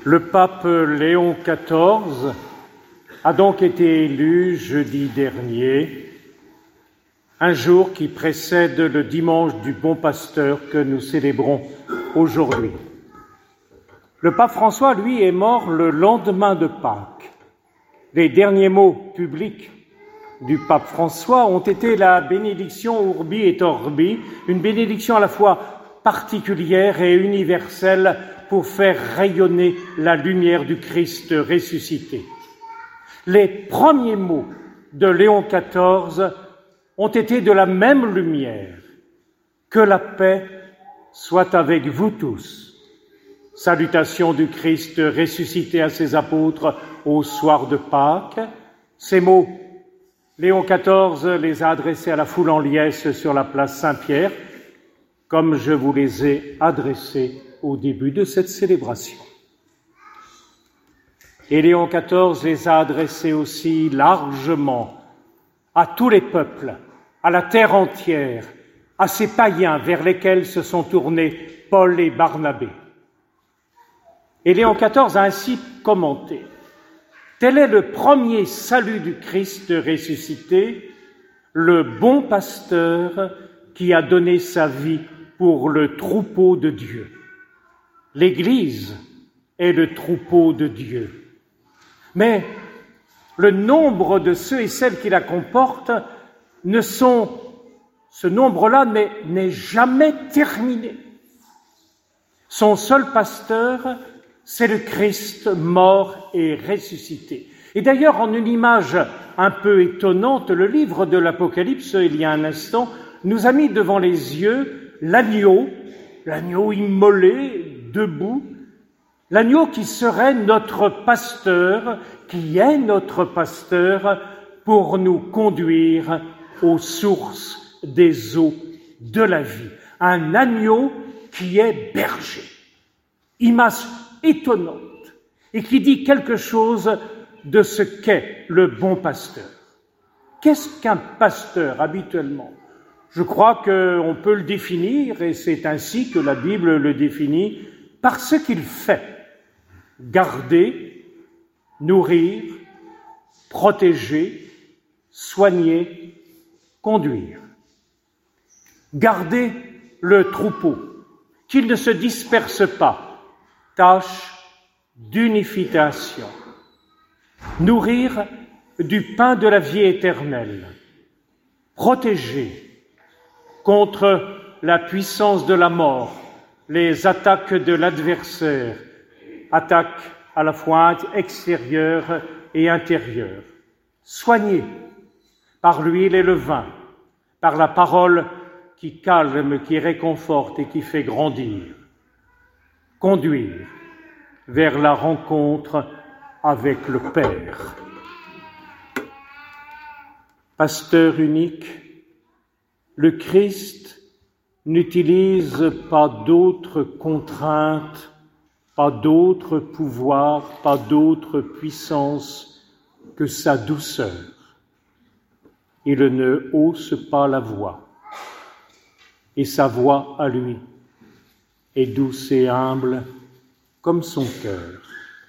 Le pape Léon XIV a donc été élu jeudi dernier, un jour qui précède le dimanche du Bon Pasteur que nous célébrons aujourd'hui. Le pape François, lui, est mort le lendemain de Pâques. Les derniers mots publics du pape François ont été la bénédiction Urbi et Orbi, une bénédiction à la fois particulière et universelle pour faire rayonner la lumière du Christ ressuscité. Les premiers mots de Léon XIV ont été de la même lumière. Que la paix soit avec vous tous. Salutation du Christ ressuscité à ses apôtres au soir de Pâques. Ces mots, Léon XIV les a adressés à la foule en liesse sur la place Saint-Pierre, comme je vous les ai adressés au début de cette célébration. Et Léon XIV les a adressés aussi largement à tous les peuples, à la terre entière, à ces païens vers lesquels se sont tournés Paul et Barnabé. Et Léon XIV a ainsi commenté: tel est le premier salut du Christ ressuscité, le bon pasteur qui a donné sa vie pour le troupeau de Dieu. L'Église est le troupeau de Dieu. Mais le nombre de ceux et celles qui la comportent ce nombre-là n'est jamais terminé. Son seul pasteur, c'est le Christ mort et ressuscité. Et d'ailleurs, en une image un peu étonnante, le livre de l'Apocalypse, il y a un instant, nous a mis devant les yeux l'agneau immolé, debout, l'agneau qui serait notre pasteur, qui est notre pasteur pour nous conduire aux sources des eaux de la vie. Un agneau qui est berger. Image étonnante et qui dit quelque chose de ce qu'est le bon pasteur. Qu'est-ce qu'un pasteur habituellement ? Je crois qu'on peut le définir, et c'est ainsi que la Bible le définit, par ce qu'il fait. Garder, nourrir, protéger, soigner, conduire. Garder le troupeau, qu'il ne se disperse pas, tâche d'unification. Nourrir du pain de la vie éternelle. Protéger contre la puissance de la mort, les attaques de l'adversaire, attaques à la fois extérieures et intérieures. Soigner par l'huile et le vin, par la parole qui calme, qui réconforte et qui fait grandir. Conduire vers la rencontre avec le Père. Pasteur unique, le Christ n'utilise pas d'autres contraintes, pas d'autres pouvoirs, pas d'autres puissances que sa douceur. Il ne hausse pas la voix, et sa voix à lui est douce et humble comme son cœur.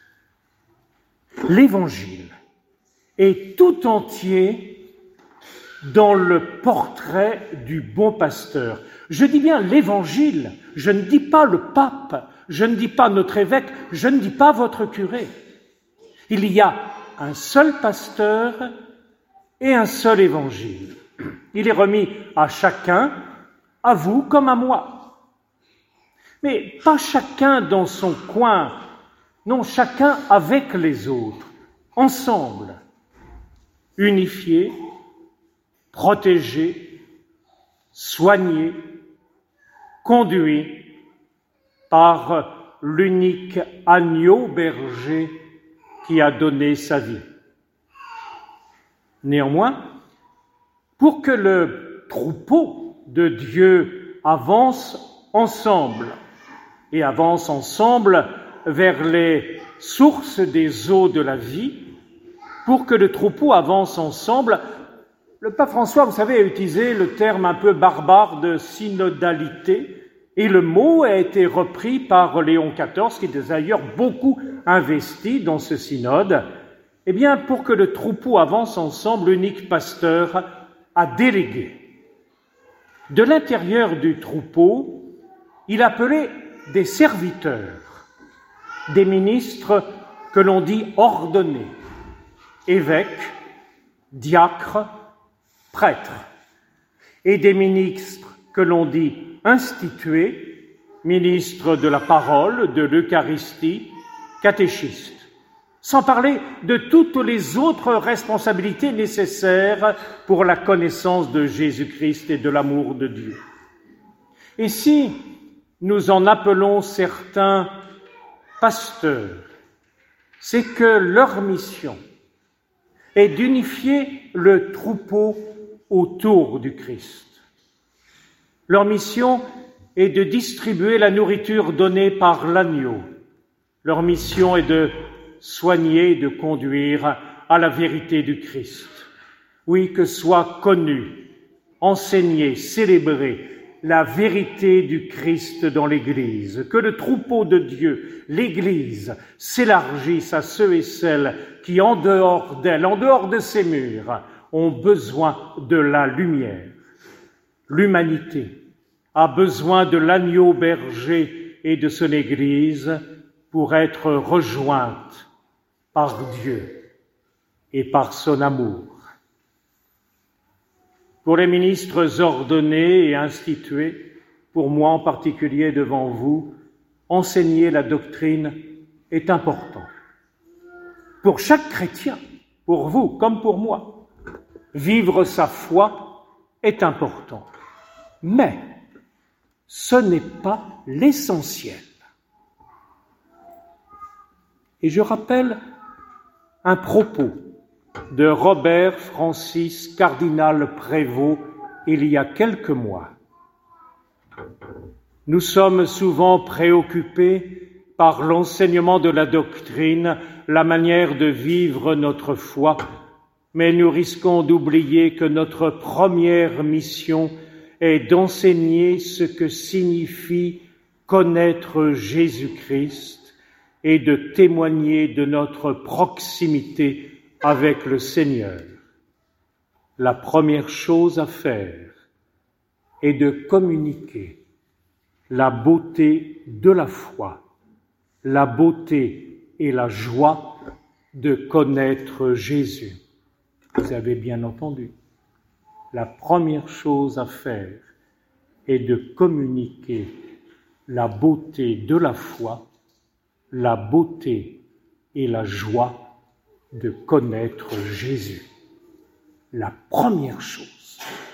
L'Évangile est tout entier dans le portrait du bon pasteur. Je dis bien l'Évangile, je ne dis pas le pape, je ne dis pas notre évêque, je ne dis pas votre curé. Il y a un seul pasteur et un seul Évangile. Il est remis à chacun, à vous comme à moi. Mais pas chacun dans son coin, non, chacun avec les autres, ensemble, unifiés, protégés, soignés, conduits par l'unique agneau berger qui a donné sa vie. Néanmoins, pour que le troupeau de Dieu avance ensemble, et avance ensemble vers les sources des eaux de la vie, pour que le troupeau avance ensemble, le pape François, vous savez, a utilisé le terme un peu barbare de synodalité, et le mot a été repris par Léon XIV, qui d'ailleurs beaucoup investis dans ce synode, eh bien, pour que le troupeau avance ensemble, l'unique pasteur a délégué. De l'intérieur du troupeau, il appelait des serviteurs, des ministres que l'on dit ordonnés, évêques, diacres, prêtres, et des ministres que l'on dit institués, ministres de la parole, de l'Eucharistie, catéchistes, sans parler de toutes les autres responsabilités nécessaires pour la connaissance de Jésus-Christ et de l'amour de Dieu. Et si nous en appelons certains pasteurs, c'est que leur mission est d'unifier le troupeau autour du Christ. Leur mission est de distribuer la nourriture donnée par l'agneau. Leur mission est de soigner et de conduire à la vérité du Christ. Oui, que soit connue, enseignée, célébrée la vérité du Christ dans l'Église, que le troupeau de Dieu, l'Église, s'élargisse à ceux et celles qui, en dehors d'elle, en dehors de ses murs, ont besoin de la lumière. L'humanité a besoin de l'agneau berger et de son Église pour être rejointe par Dieu et par son amour. Pour les ministres ordonnés et institués, pour moi en particulier devant vous, enseigner la doctrine est important. Pour chaque chrétien, pour vous comme pour moi, vivre sa foi est important. Mais ce n'est pas l'essentiel. Et je rappelle un propos de Robert Francis Cardinal Prévost il y a quelques mois. Nous sommes souvent préoccupés par l'enseignement de la doctrine, la manière de vivre notre foi, mais nous risquons d'oublier que notre première mission est d'enseigner ce que signifie connaître Jésus-Christ et de témoigner de notre proximité avec le Seigneur. La première chose à faire est de communiquer la beauté de la foi, la beauté et la joie de connaître Jésus. Vous avez bien entendu. La première chose à faire est de communiquer la beauté de la foi, la beauté et la joie de connaître Jésus. La première chose.